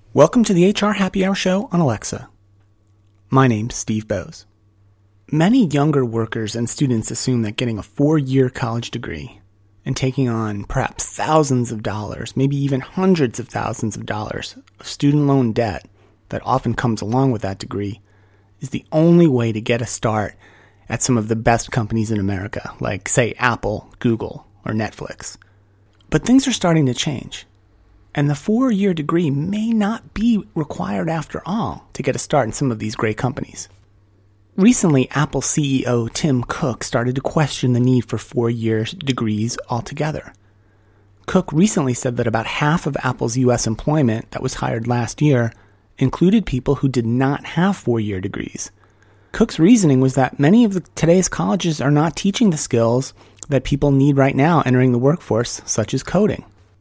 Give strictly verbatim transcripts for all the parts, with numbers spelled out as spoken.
Welcome to the H R Happy Hour Show on Alexa. My name's Steve Bowes. Many younger workers and students assume that getting a four-year college degree and taking on perhaps thousands of dollars, maybe even hundreds of thousands of dollars of student loan debt that often comes along with that degree is the only way to get a start at some of the best companies in America, like, say, Apple, Google, or Netflix. But things are starting to change. And the four-year degree may not be required after all to get a start in some of these great companies. Recently, Apple C E O Tim Cook started to question the need for four-year degrees altogether. Cook recently said that about half of Apple's U S employment that was hired last year included people who did not have four-year degrees. Cook's reasoning was that many of the, today's colleges are not teaching the skills that people need right now entering the workforce, such as coding.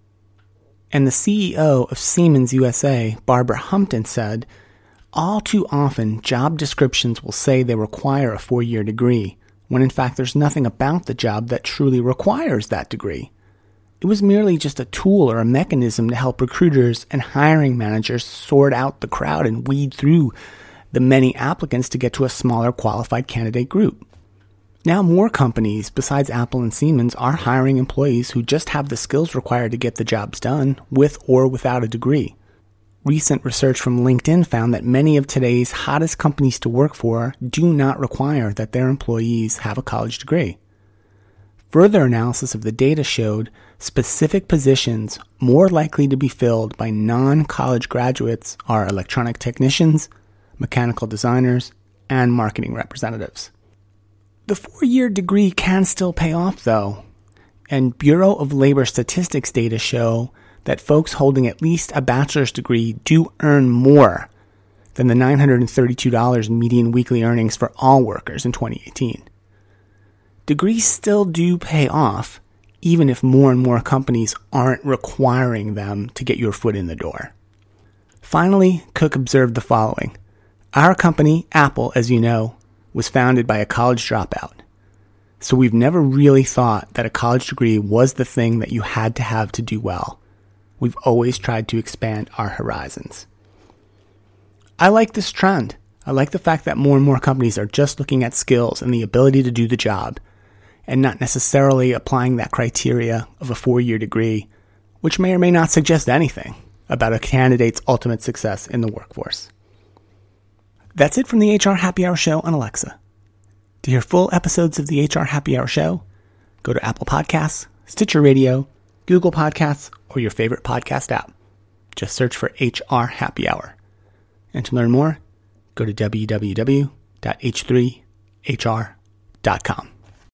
And the C E O of Siemens U S A, Barbara Humpton, said, all too often, job descriptions will say they require a four-year degree, when in fact there's nothing about the job that truly requires that degree. It was merely just a tool or a mechanism to help recruiters and hiring managers sort out the crowd and weed through the many applicants to get to a smaller qualified candidate group. Now more companies besides Apple and Siemens are hiring employees who just have the skills required to get the jobs done, with or without a degree. Recent research from LinkedIn found that many of today's hottest companies to work for do not require that their employees have a college degree. Further analysis of the data showed specific positions more likely to be filled by non-college graduates are electronic technicians, mechanical designers, and marketing representatives. The four-year degree can still pay off, though, and Bureau of Labor Statistics data show that folks holding at least a bachelor's degree do earn more than the nine hundred thirty-two dollars median weekly earnings for all workers in twenty eighteen. Degrees still do pay off, even if more and more companies aren't requiring them to get your foot in the door. Finally, Cook observed the following. Our company, Apple, as you know, was founded by a college dropout. So we've never really thought that a college degree was the thing that you had to have to do well. We've always tried to expand our horizons. I like this trend. I like the fact that more and more companies are just looking at skills and the ability to do the job, and not necessarily applying that criteria of a four-year degree, which may or may not suggest anything about a candidate's ultimate success in the workforce. That's it from the H R Happy Hour Show on Alexa. To hear full episodes of the H R Happy Hour Show, go to Apple Podcasts, Stitcher Radio, Google Podcasts, or your favorite podcast app. Just search for H R Happy Hour. And to learn more, go to w w w dot h three h r dot com.